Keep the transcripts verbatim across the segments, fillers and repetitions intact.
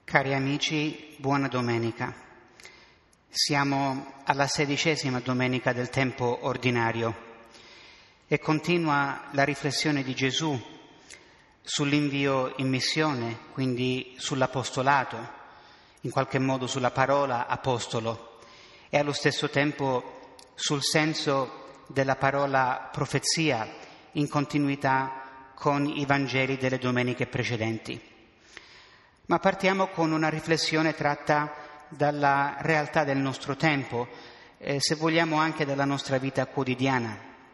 Cari amici, buona domenica. Siamo alla sedicesima domenica del tempo ordinario e continua la riflessione di Gesù sull'invio in missione, quindi sull'apostolato, in qualche modo sulla parola apostolo, e allo stesso tempo sul senso della parola profezia, in continuità con i Vangeli delle domeniche precedenti. Ma partiamo con una riflessione tratta dalla realtà del nostro tempo, eh, se vogliamo anche dalla nostra vita quotidiana.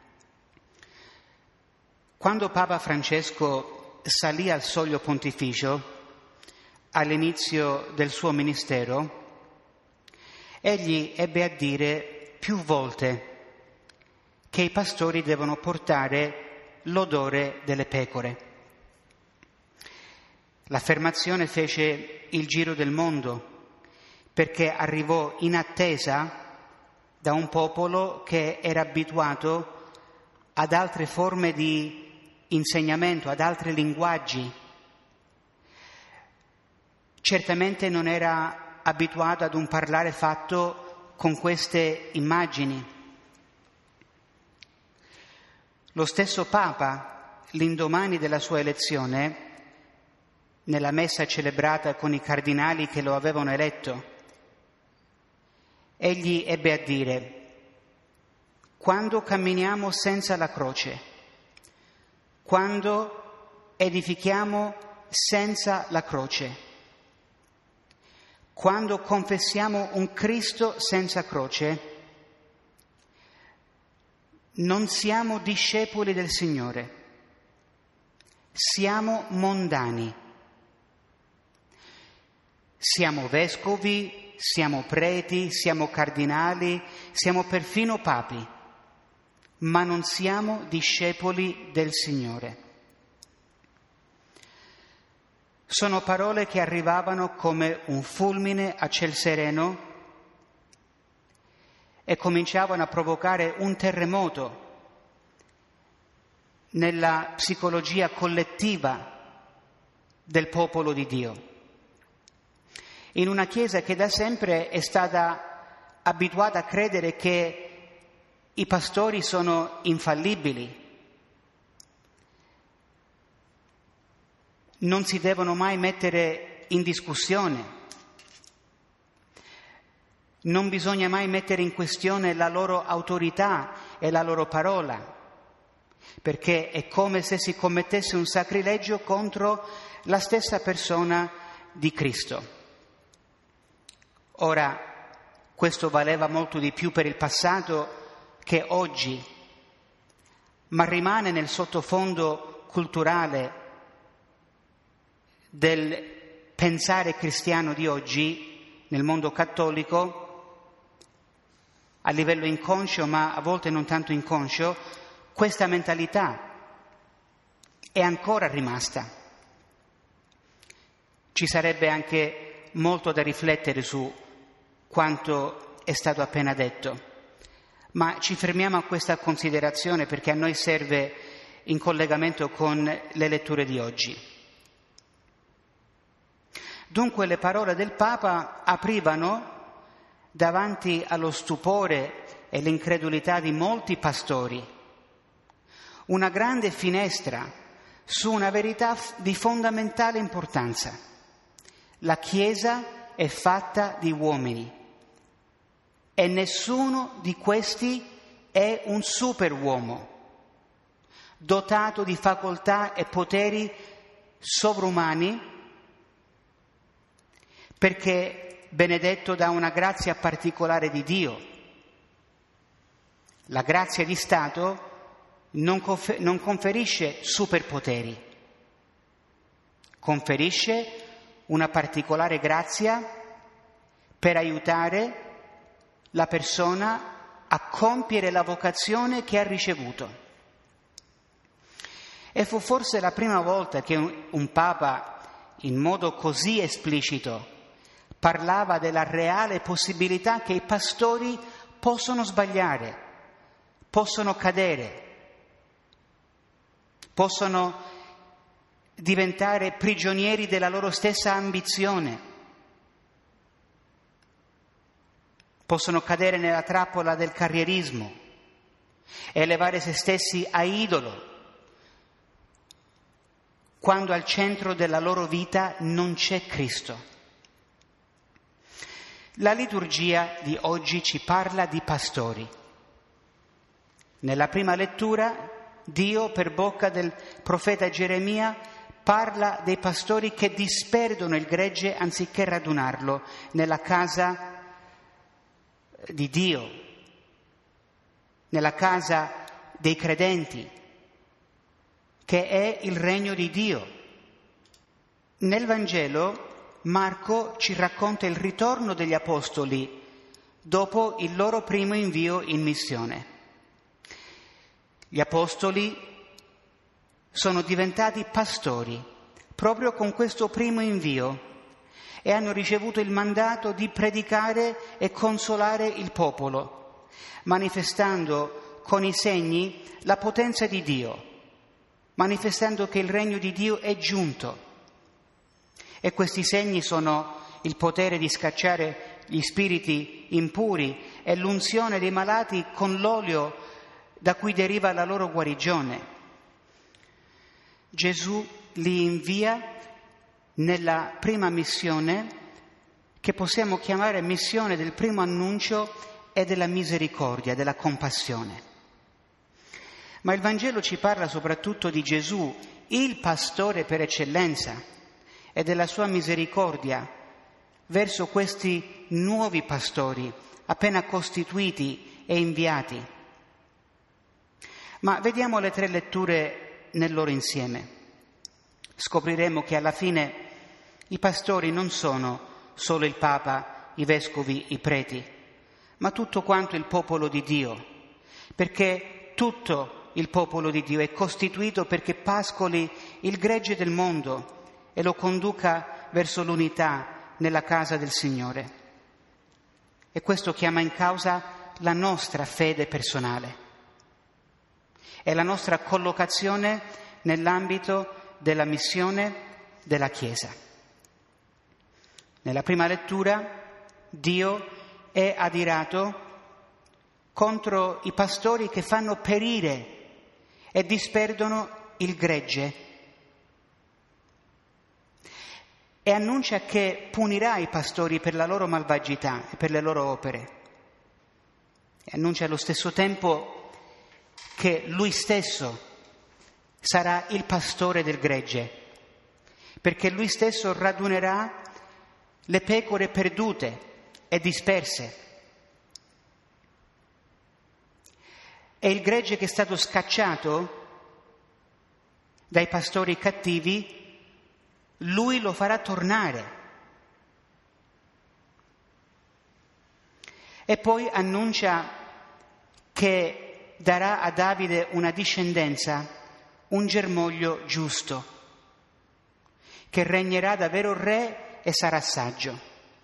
Quando Papa Francesco salì al soglio pontificio all'inizio del suo ministero, egli ebbe a dire più volte che i pastori devono portare l'odore delle pecore. L'affermazione fece il giro del mondo perché arrivò in attesa da un popolo che era abituato ad altre forme di insegnamento, ad altri linguaggi. Certamente non era abituato ad un parlare fatto con queste immagini. Lo stesso Papa, l'indomani della sua elezione, nella messa celebrata con i cardinali che lo avevano eletto, egli ebbe a dire: quando camminiamo senza la croce, quando edifichiamo senza la croce, quando confessiamo un Cristo senza croce, non siamo discepoli del Signore, siamo mondani. Siamo vescovi, siamo preti, siamo cardinali, siamo perfino papi, ma non siamo discepoli del Signore. Sono parole che arrivavano come un fulmine a ciel sereno e cominciavano a provocare un terremoto nella psicologia collettiva del popolo di Dio. In una Chiesa che da sempre è stata abituata a credere che i pastori sono infallibili, non si devono mai mettere in discussione, non bisogna mai mettere in questione la loro autorità e la loro parola, perché è come se si commettesse un sacrilegio contro la stessa persona di Cristo. Ora, questo valeva molto di più per il passato che oggi, ma rimane nel sottofondo culturale del pensare cristiano di oggi, nel mondo cattolico, a livello inconscio, ma a volte non tanto inconscio, questa mentalità è ancora rimasta. Ci sarebbe anche molto da riflettere su quanto è stato appena detto, ma ci fermiamo a questa considerazione perché a noi serve in collegamento con le letture di oggi. Dunque le parole del Papa aprivano davanti allo stupore e l'incredulità di molti pastori una grande finestra su una verità di fondamentale importanza. La Chiesa è fatta di uomini e nessuno di questi è un superuomo, dotato di facoltà e poteri sovrumani, perché benedetto da una grazia particolare di Dio. La grazia di Stato non, confer- non conferisce superpoteri, conferisce una particolare grazia per aiutare la persona a compiere la vocazione che ha ricevuto. E fu forse la prima volta che un, un Papa, in modo così esplicito, parlava della reale possibilità che i pastori possono sbagliare, possono cadere, possono diventare prigionieri della loro stessa ambizione, possono cadere nella trappola del carrierismo e elevare se stessi a idolo, quando al centro della loro vita non c'è Cristo. La liturgia di oggi ci parla di pastori. Nella prima lettura, Dio, per bocca del profeta Geremia, parla dei pastori che disperdono il gregge anziché radunarlo nella casa di Dio, nella casa dei credenti, che è il regno di Dio. Nel Vangelo Marco ci racconta il ritorno degli apostoli dopo il loro primo invio in missione. Gli apostoli sono diventati pastori proprio con questo primo invio e hanno ricevuto il mandato di predicare e consolare il popolo, manifestando con i segni la potenza di Dio, manifestando che il regno di Dio è giunto. E questi segni sono il potere di scacciare gli spiriti impuri e l'unzione dei malati con l'olio da cui deriva la loro guarigione. Gesù li invia nella prima missione, che possiamo chiamare missione del primo annuncio e della misericordia, della compassione. Ma il Vangelo ci parla soprattutto di Gesù, il pastore per eccellenza, e della sua misericordia verso questi nuovi pastori appena costituiti e inviati. Ma vediamo le tre letture nel loro insieme. Scopriremo che alla fine i pastori non sono solo il Papa, i vescovi, i preti, ma tutto quanto il popolo di Dio, perché tutto il popolo di Dio è costituito perché pascoli il gregge del mondo e lo conduca verso l'unità nella casa del Signore. E questo chiama in causa la nostra fede personale e la nostra collocazione nell'ambito della missione della Chiesa. Nella prima lettura Dio è adirato contro i pastori che fanno perire e disperdono il gregge e annuncia che punirà i pastori per la loro malvagità e per le loro opere. E annuncia allo stesso tempo che Lui stesso sarà il pastore del gregge, perché Lui stesso radunerà le pecore perdute e disperse. E il gregge che è stato scacciato dai pastori cattivi, Lui lo farà tornare. E poi annuncia che darà a Davide una discendenza, un germoglio giusto, che regnerà da vero re e sarà saggio.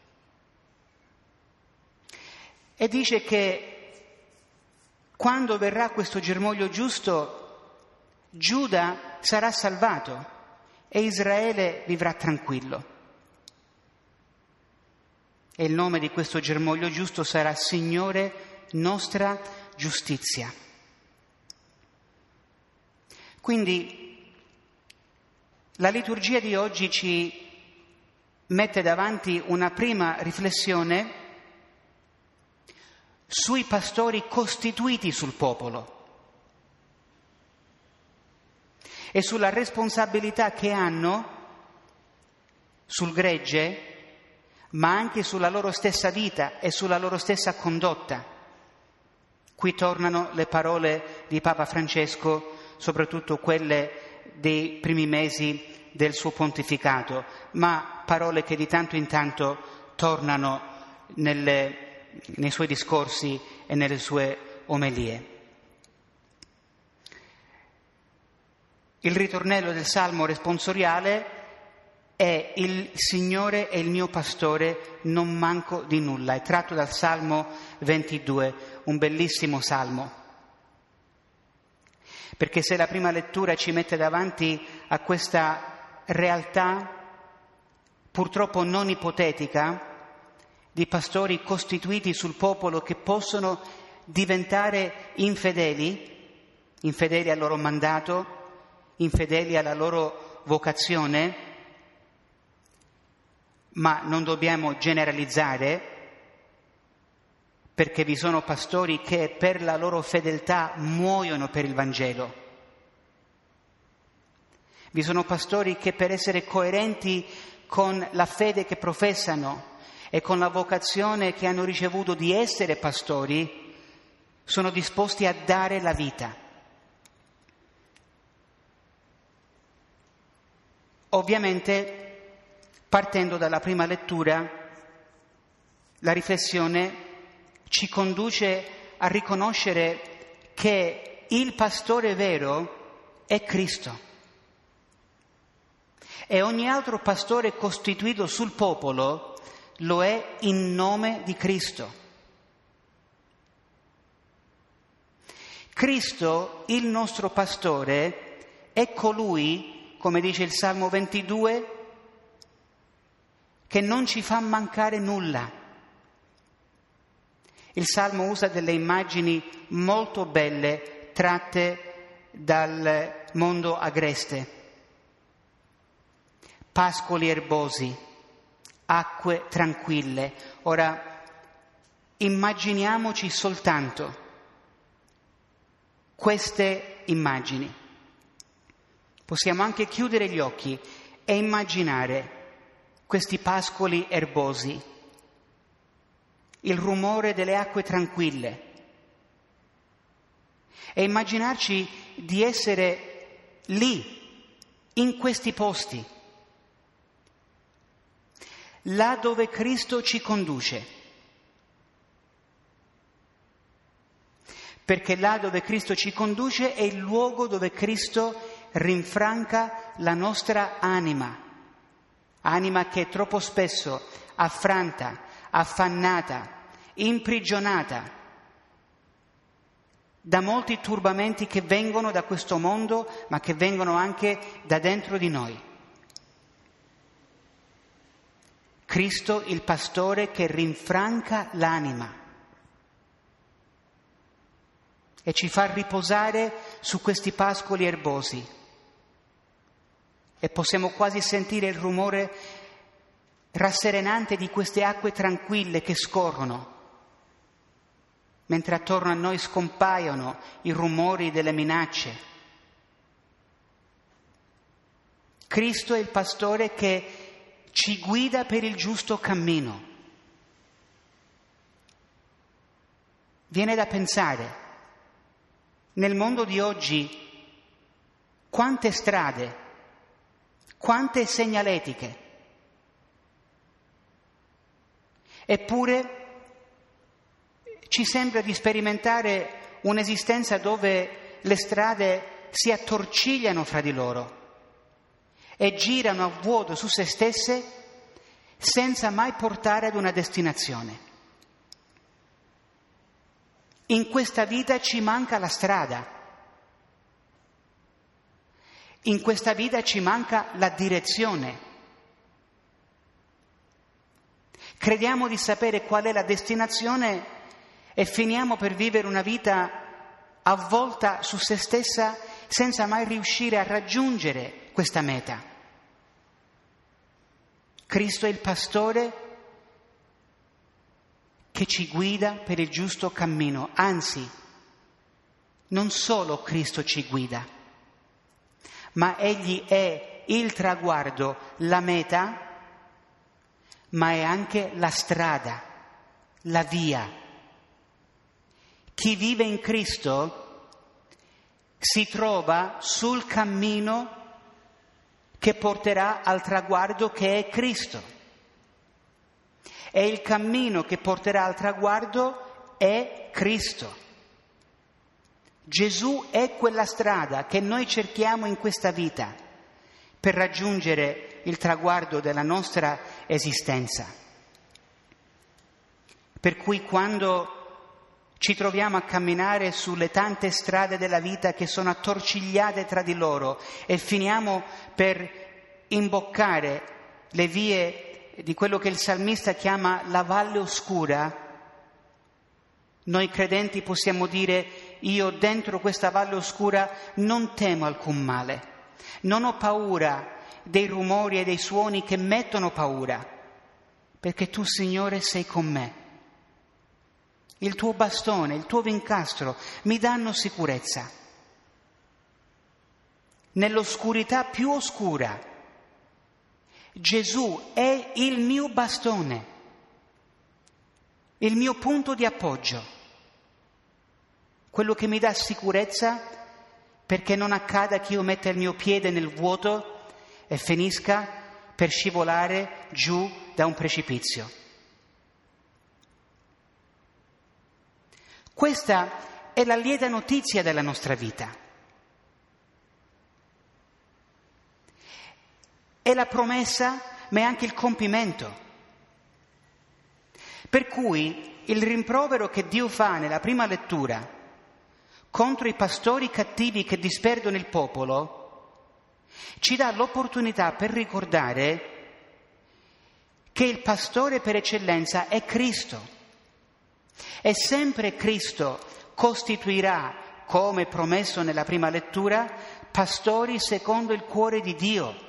E dice che quando verrà questo germoglio giusto, Giuda sarà salvato e Israele vivrà tranquillo. E il nome di questo germoglio giusto sarà Signore nostra giustizia. Quindi la liturgia di oggi ci mette davanti una prima riflessione sui pastori costituiti sul popolo e sulla responsabilità che hanno sul gregge, ma anche sulla loro stessa vita e sulla loro stessa condotta. Qui tornano le parole di Papa Francesco, soprattutto quelle dei primi mesi del suo pontificato, ma parole che di tanto in tanto tornano nelle, nei suoi discorsi e nelle sue omelie. Il ritornello del Salmo responsoriale è «Il Signore è il mio pastore, non manco di nulla». È tratto dal Salmo ventidue, un bellissimo salmo. Perché se la prima lettura ci mette davanti a questa realtà purtroppo non ipotetica di pastori costituiti sul popolo che possono diventare infedeli, infedeli al loro mandato, infedeli alla loro vocazione, ma non dobbiamo generalizzare, perché vi sono pastori che per la loro fedeltà muoiono per il Vangelo. Vi sono pastori che per essere coerenti con la fede che professano e con la vocazione che hanno ricevuto di essere pastori, sono disposti a dare la vita. Ovviamente, partendo dalla prima lettura, la riflessione ci conduce a riconoscere che il pastore vero è Cristo. E ogni altro pastore costituito sul popolo lo è in nome di Cristo. Cristo, il nostro pastore, è colui, come dice il Salmo ventidue, che non ci fa mancare nulla. Il Salmo usa delle immagini molto belle tratte dal mondo agreste. Pascoli erbosi, acque tranquille. Ora, immaginiamoci soltanto queste immagini. Possiamo anche chiudere gli occhi e immaginare questi pascoli erbosi, il rumore delle acque tranquille, e immaginarci di essere lì, in questi posti, là dove Cristo ci conduce. Perché là dove Cristo ci conduce è il luogo dove Cristo rinfranca la nostra anima, anima che troppo spesso affranta, affannata, imprigionata da molti turbamenti che vengono da questo mondo, ma che vengono anche da dentro di noi. Cristo, il pastore che rinfranca l'anima e ci fa riposare su questi pascoli erbosi, e possiamo quasi sentire il rumore rasserenante di queste acque tranquille che scorrono, mentre attorno a noi scompaiono i rumori delle minacce. Cristo è il pastore che ci guida per il giusto cammino. Viene da pensare, nel mondo di oggi, quante strade, quante segnaletiche. Eppure ci sembra di sperimentare un'esistenza dove le strade si attorcigliano fra di loro e girano a vuoto su se stesse senza mai portare ad una destinazione. In questa vita ci manca la strada. In questa vita ci manca la direzione. Crediamo di sapere qual è la destinazione e finiamo per vivere una vita avvolta su se stessa senza mai riuscire a raggiungere questa meta. Cristo è il pastore che ci guida per il giusto cammino. Anzi, non solo Cristo ci guida, ma Egli è il traguardo, la meta, ma è anche la strada, la via. Chi vive in Cristo si trova sul cammino che porterà al traguardo che è Cristo. E il cammino che porterà al traguardo è Cristo. Gesù è quella strada che noi cerchiamo in questa vita per raggiungere il traguardo della nostra esistenza. Per cui quando ci troviamo a camminare sulle tante strade della vita che sono attorcigliate tra di loro e finiamo per imboccare le vie di quello che il salmista chiama la valle oscura, noi credenti possiamo dire: io dentro questa valle oscura non temo alcun male, non ho paura dei rumori e dei suoni che mettono paura, perché tu, Signore, sei con me. Il tuo bastone, il tuo vincastro mi danno sicurezza. Nell'oscurità più oscura, Gesù è il mio bastone, il mio punto di appoggio, quello che mi dà sicurezza perché non accada che io metta il mio piede nel vuoto e finisca per scivolare giù da un precipizio. Questa è la lieta notizia della nostra vita. È la promessa, ma è anche il compimento. Per cui il rimprovero che Dio fa nella prima lettura contro i pastori cattivi che disperdono il popolo ci dà l'opportunità per ricordare che il pastore per eccellenza è Cristo. E sempre Cristo costituirà, come promesso nella prima lettura, pastori secondo il cuore di Dio.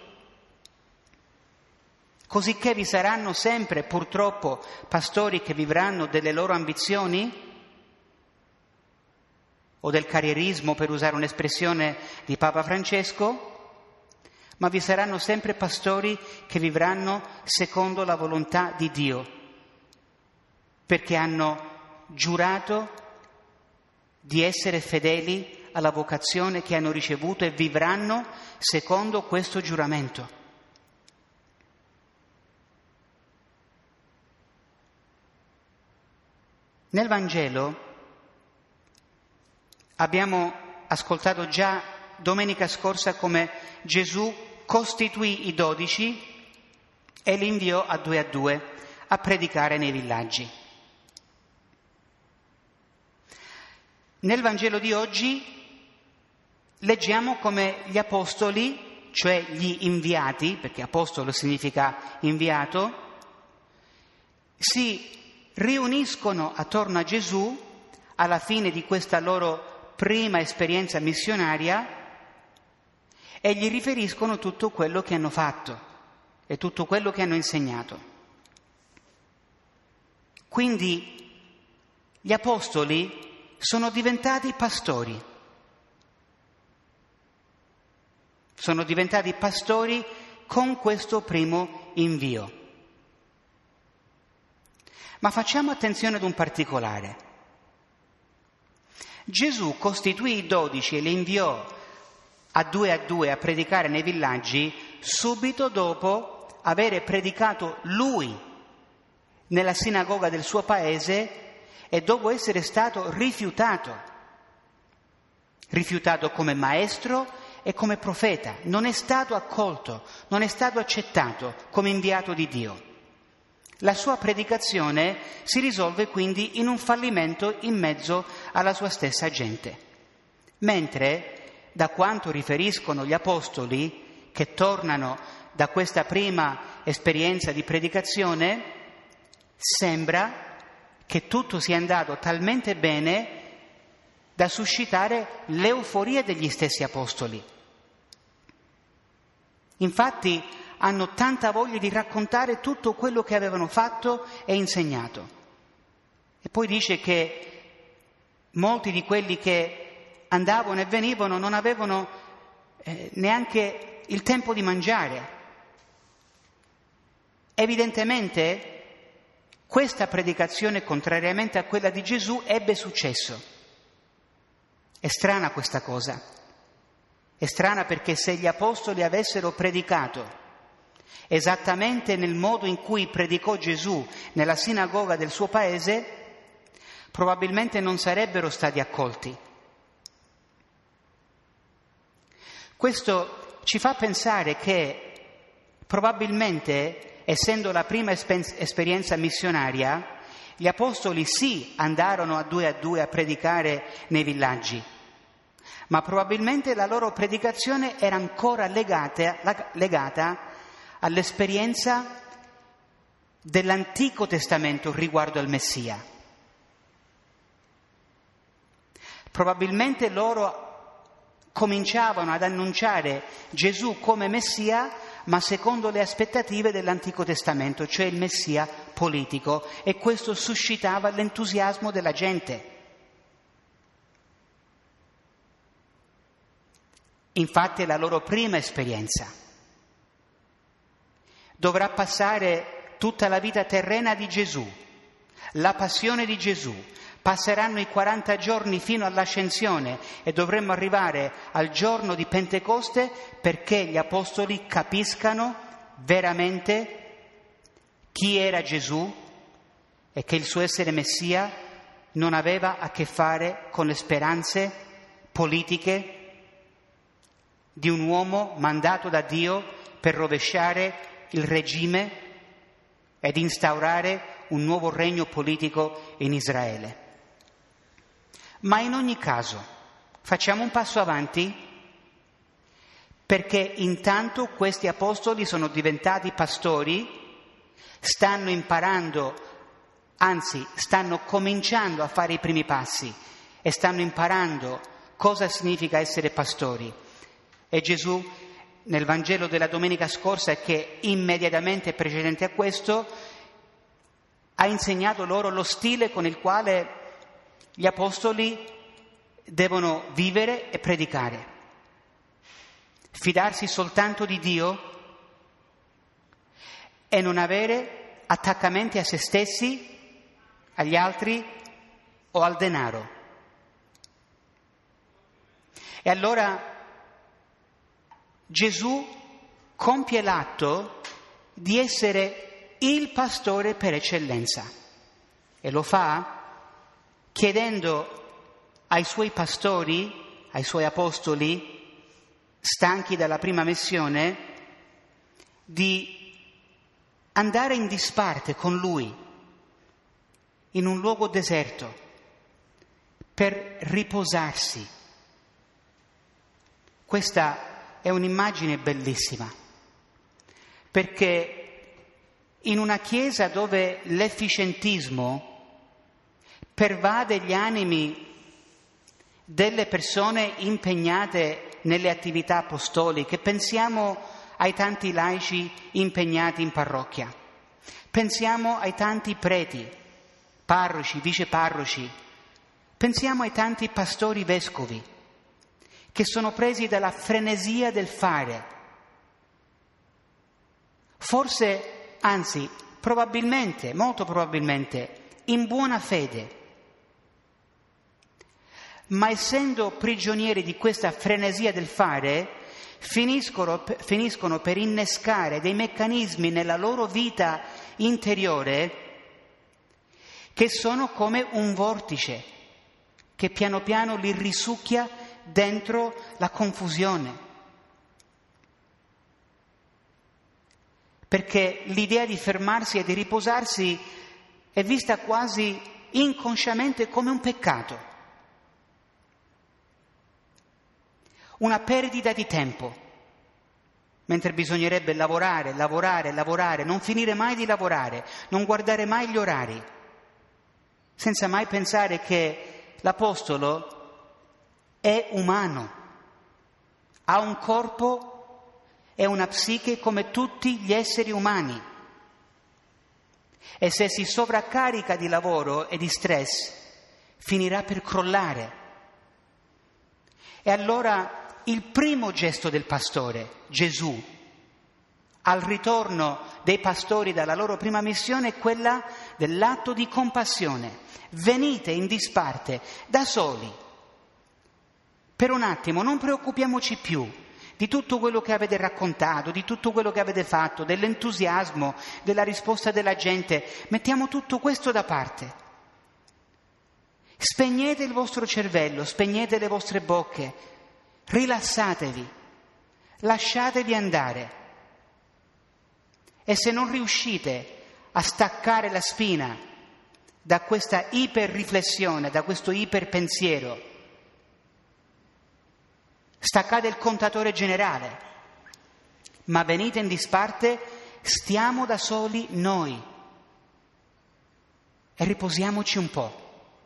Cosicché vi saranno sempre, purtroppo, pastori che vivranno delle loro ambizioni o del carrierismo, per usare un'espressione di Papa Francesco, ma vi saranno sempre pastori che vivranno secondo la volontà di Dio, perché hanno giurato di essere fedeli alla vocazione che hanno ricevuto e vivranno secondo questo giuramento. Nel Vangelo abbiamo ascoltato già domenica scorsa come Gesù costituì i dodici e li inviò a due a due a predicare nei villaggi. Nel Vangelo di oggi leggiamo come gli apostoli, cioè gli inviati, perché apostolo significa inviato, si riuniscono attorno a Gesù alla fine di questa loro prima esperienza missionaria e gli riferiscono tutto quello che hanno fatto e tutto quello che hanno insegnato. Quindi gli apostoli sono diventati pastori. Sono diventati pastori con questo primo invio. Ma facciamo attenzione ad un particolare. Gesù costituì i dodici e li inviò a due a due a predicare nei villaggi subito dopo aver predicato lui nella sinagoga del suo paese e dopo essere stato rifiutato. Rifiutato come maestro e come profeta. Non è stato accolto, non è stato accettato come inviato di Dio. La sua predicazione si risolve quindi in un fallimento in mezzo alla sua stessa gente. Mentre, da quanto riferiscono gli apostoli, che tornano da questa prima esperienza di predicazione, sembra che tutto sia andato talmente bene da suscitare l'euforia degli stessi apostoli. Infatti, hanno tanta voglia di raccontare tutto quello che avevano fatto e insegnato. E poi dice che molti di quelli che andavano e venivano non avevano eh, neanche il tempo di mangiare. Evidentemente questa predicazione, contrariamente a quella di Gesù, ebbe successo. È strana questa cosa. È strana perché se gli apostoli avessero predicato esattamente nel modo in cui predicò Gesù nella sinagoga del suo paese, probabilmente non sarebbero stati accolti. Questo ci fa pensare che probabilmente, essendo la prima espen- esperienza missionaria, gli apostoli sì andarono a due a due a predicare nei villaggi, ma probabilmente la loro predicazione era ancora legata, legata all'esperienza dell'Antico Testamento riguardo al Messia. Probabilmente loro cominciavano ad annunciare Gesù come Messia, ma secondo le aspettative dell'Antico Testamento, cioè il Messia politico, e questo suscitava l'entusiasmo della gente. Infatti è la loro prima esperienza. Dovrà passare tutta la vita terrena di Gesù, la passione di Gesù. Passeranno i quaranta giorni fino all'ascensione e dovremmo arrivare al giorno di Pentecoste perché gli apostoli capiscano veramente chi era Gesù e che il suo essere Messia non aveva a che fare con le speranze politiche di un uomo mandato da Dio per rovesciare il regime ed instaurare un nuovo regno politico in Israele. Ma in ogni caso, facciamo un passo avanti, perché intanto questi apostoli sono diventati pastori, stanno imparando, anzi stanno cominciando a fare i primi passi e stanno imparando cosa significa essere pastori. E Gesù nel Vangelo della domenica scorsa, che immediatamente precedente a questo, ha insegnato loro lo stile con il quale gli apostoli devono vivere e predicare. Fidarsi soltanto di Dio e non avere attaccamenti a se stessi, agli altri o al denaro. E allora Gesù compie l'atto di essere il pastore per eccellenza e lo fa chiedendo ai suoi pastori, ai suoi apostoli, stanchi dalla prima missione, di andare in disparte con lui in un luogo deserto per riposarsi. Questa è un'immagine bellissima, perché in una chiesa dove l'efficientismo pervade gli animi delle persone impegnate nelle attività apostoliche, pensiamo ai tanti laici impegnati in parrocchia, pensiamo ai tanti preti, parroci, viceparroci, pensiamo ai tanti pastori vescovi che sono presi dalla frenesia del fare. Forse, anzi, probabilmente, molto probabilmente, in buona fede, ma essendo prigionieri di questa frenesia del fare, finiscono, finiscono per innescare dei meccanismi nella loro vita interiore che sono come un vortice che piano piano li risucchia dentro la confusione. Perché l'idea di fermarsi e di riposarsi è vista quasi inconsciamente come un peccato, una perdita di tempo, mentre bisognerebbe lavorare, lavorare, lavorare, non finire mai di lavorare, non guardare mai gli orari, senza mai pensare che l'apostolo è umano, ha un corpo e una psiche come tutti gli esseri umani. E se si sovraccarica di lavoro e di stress, finirà per crollare. E allora il primo gesto del pastore, Gesù, al ritorno dei pastori dalla loro prima missione, è quella dell'atto di compassione. Venite in disparte da soli. Per un attimo non preoccupiamoci più di tutto quello che avete raccontato, di tutto quello che avete fatto, dell'entusiasmo, della risposta della gente. Mettiamo tutto questo da parte. Spegnete il vostro cervello, spegnete le vostre bocche, rilassatevi, lasciatevi andare. E se non riuscite a staccare la spina da questa iperriflessione, da questo iperpensiero, staccate il contatore generale, ma venite in disparte, stiamo da soli noi, e riposiamoci un po'.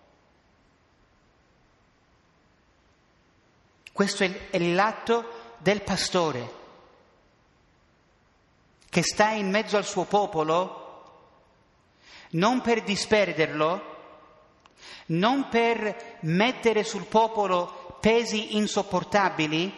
Questo è, è l'atto del pastore che sta in mezzo al suo popolo non per disperderlo, non per mettere sul popolo pesi insopportabili,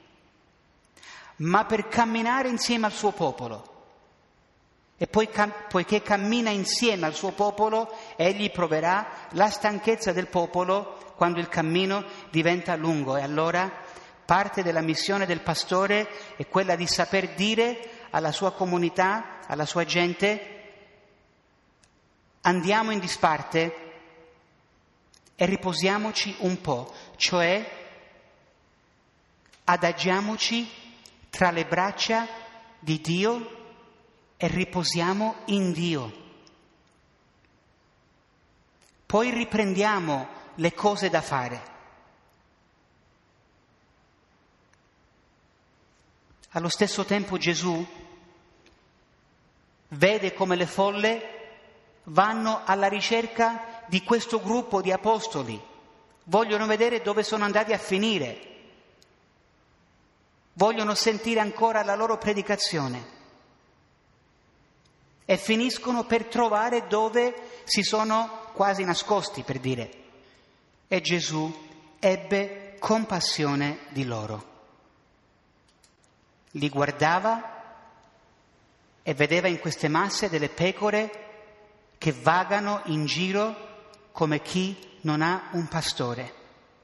ma per camminare insieme al suo popolo. E poi, poiché cammina insieme al suo popolo, egli proverà la stanchezza del popolo quando il cammino diventa lungo. E allora parte della missione del pastore è quella di saper dire alla sua comunità, alla sua gente: andiamo in disparte e riposiamoci un po', cioè adagiamoci tra le braccia di Dio e riposiamo in Dio. Poi riprendiamo le cose da fare. Allo stesso tempo Gesù vede come le folle vanno alla ricerca di questo gruppo di apostoli, vogliono vedere dove sono andati a finire, vogliono sentire ancora la loro predicazione e finiscono per trovare dove si sono quasi nascosti, per dire. E Gesù ebbe compassione di loro. Li guardava e vedeva in queste masse delle pecore che vagano in giro come chi non ha un pastore.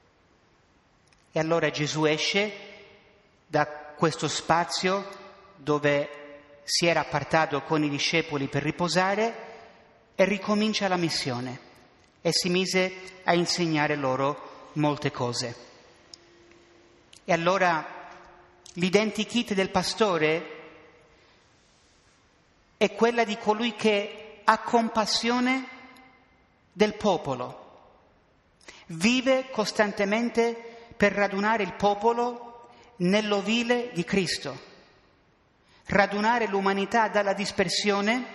E allora Gesù esce da questo spazio dove si era appartato con i discepoli per riposare e ricomincia la missione e si mise a insegnare loro molte cose. E allora l'identikit del pastore è quella di colui che ha compassione del popolo, vive costantemente per radunare il popolo nell'ovile di Cristo, radunare l'umanità dalla dispersione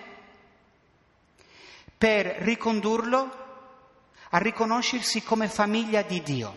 per ricondurlo a riconoscersi come famiglia di Dio.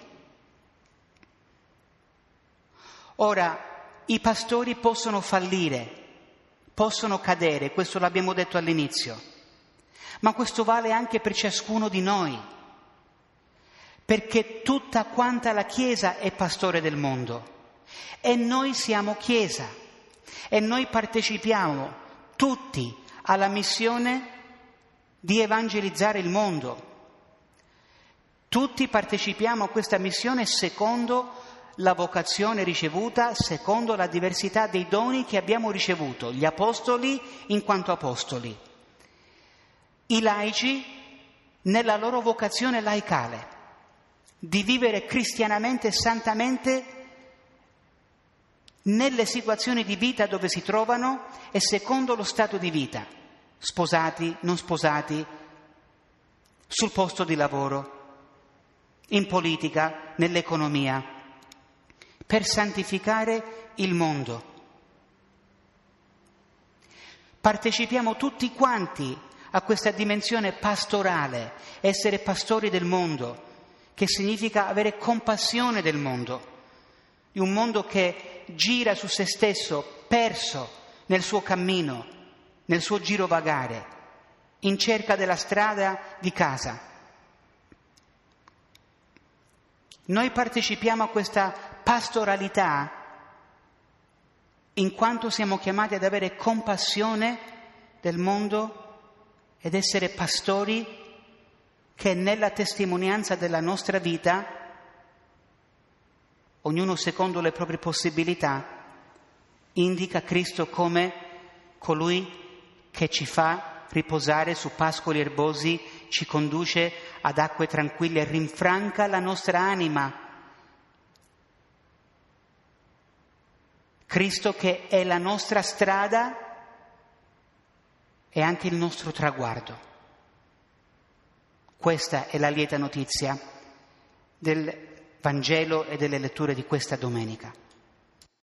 Ora, i pastori possono fallire, possono cadere, questo l'abbiamo detto all'inizio, ma questo vale anche per ciascuno di noi, perché tutta quanta la Chiesa è pastore del mondo e noi siamo Chiesa e noi partecipiamo tutti alla missione di evangelizzare il mondo. Tutti partecipiamo a questa missione secondo la vocazione ricevuta, secondo la diversità dei doni che abbiamo ricevuto, gli apostoli in quanto apostoli, i laici nella loro vocazione laicale, di vivere cristianamente e santamente nelle situazioni di vita dove si trovano e secondo lo stato di vita, sposati, non sposati, sul posto di lavoro, in politica, nell'economia, per santificare il mondo. Partecipiamo tutti quanti a questa dimensione pastorale, essere pastori del mondo, che significa avere compassione del mondo, di un mondo che gira su se stesso, perso nel suo cammino, nel suo girovagare, in cerca della strada di casa. Noi partecipiamo a questa pastoralità in quanto siamo chiamati ad avere compassione del mondo ed essere pastori che nella testimonianza della nostra vita, ognuno secondo le proprie possibilità, indica Cristo come colui che ci fa riposare su pascoli erbosi, ci conduce ad acque tranquille, rinfranca la nostra anima. Cristo che è la nostra strada e anche il nostro traguardo. Questa è la lieta notizia del Vangelo e delle letture di questa domenica.